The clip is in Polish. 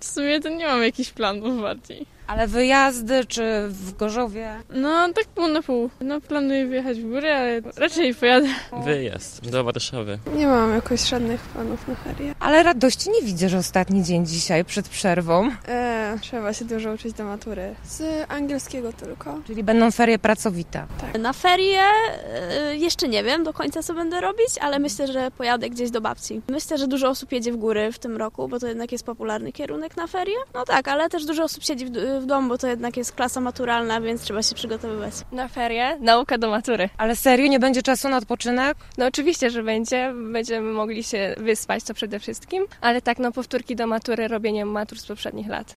W sumie to nie mam jakichś planów bardziej. Ale wyjazdy czy w Gorzowie? No, tak pół na pół. No, planuję wyjechać w górę, ale raczej pojadę. Wyjazd do Warszawy. Nie mam jakoś żadnych planów na ferie. Ale radości nie widzę, że ostatni dzień dzisiaj przed przerwą. Trzeba się dużo uczyć do matury. Z angielskiego tylko. Czyli będą ferie pracowite. Na ferie jeszcze nie wiem do końca, co będę robić, ale myślę, że pojadę gdzieś do babci. Myślę, że dużo osób jedzie w góry w tym roku, bo to jednak jest popularny kierunek na ferie. No tak, ale też dużo osób siedzi w domu, bo to jednak jest klasa maturalna, więc trzeba się przygotowywać. Na ferie, nauka do matury. Ale serio, nie będzie czasu na odpoczynek? No oczywiście, że będzie. Będziemy mogli się wyspać, to przede wszystkim. Ale tak, no powtórki do matury, robienie matur z poprzednich lat.